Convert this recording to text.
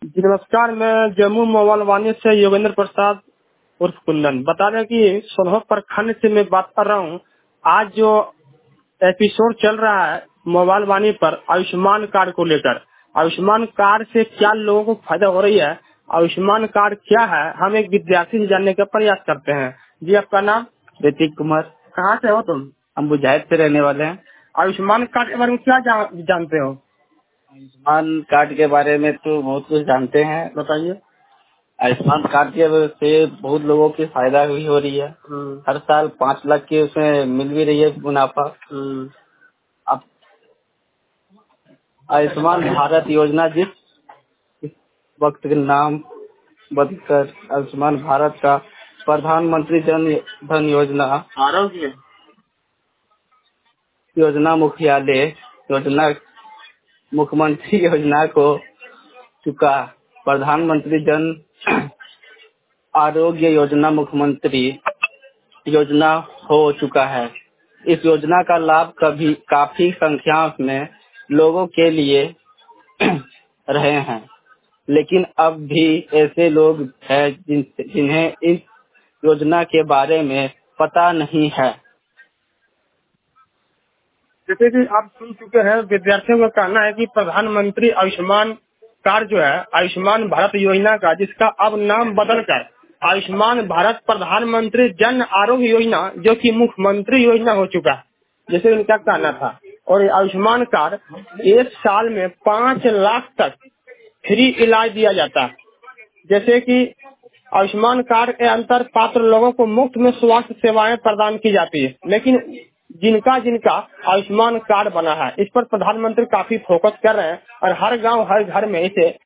जी नमस्कार, मैं जम्मू मोबाइल से योगेंद्र प्रसाद उर्फ कुंदन बता रहे हैं कि सोनभद्र प्रखंड से मैं बात कर रहा हूँ। आज जो एपिसोड चल रहा है मोबाइल वाणी पर आयुष्मान कार्ड को लेकर, आयुष्मान कार्ड से क्या लोगों को फायदा हो रही है, आयुष्मान कार्ड क्या है, हम एक विद्यार्थी से जानने का प्रयास करते हैं। जी आपका नाम? ऋतिक कुमार। कहाँ से हो तुम? हम बुझाइत से रहने वाले हैं। आयुष्मान कार्ड के बारे में क्या जानते हो? आयुष्मान कार्ड के बारे में तो बहुत कुछ जानते हैं। बताइए। आयुष्मान कार्ड की वजह से बहुत लोगों की फायदा भी हो रही है। हर साल 5 लाख की उसमें मिल भी रही है मुनाफा। अब आयुष्मान भारत योजना जिस वक्त के नाम बदलकर आयुष्मान भारत का प्रधानमंत्री जन धन योजना आरोग्य योजना मुख्यालय योजना मुख्यमंत्री योजना को चुका। प्रधानमंत्री जन आरोग्य योजना मुख्यमंत्री योजना हो चुका है। इस योजना का लाभ काफी संख्या में लोगों के लिए रहे हैं, लेकिन अब भी ऐसे लोग हैं जिन्हें इस योजना के बारे में पता नहीं है। जैसे कि आप सुन चुके हैं, विद्यार्थियों का कहना है कि प्रधानमंत्री आयुष्मान कार्ड जो है आयुष्मान भारत योजना का, जिसका अब नाम बदलकर आयुष्मान भारत प्रधानमंत्री जन आरोग्य योजना जो कि मुख्यमंत्री योजना हो चुका है, जैसे उनका कहना था। और ये आयुष्मान कार्ड एक साल में 5 लाख तक फ्री इलाज दिया जाता है। जैसे कि आयुष्मान कार्ड के अंतर पात्र लोगों को मुफ्त में स्वास्थ्य सेवाएं प्रदान की जाती है, लेकिन जिनका जिनका आयुष्मान कार्ड बना है इस पर प्रधानमंत्री काफी फोकस कर रहे हैं और हर गांव हर घर में इसे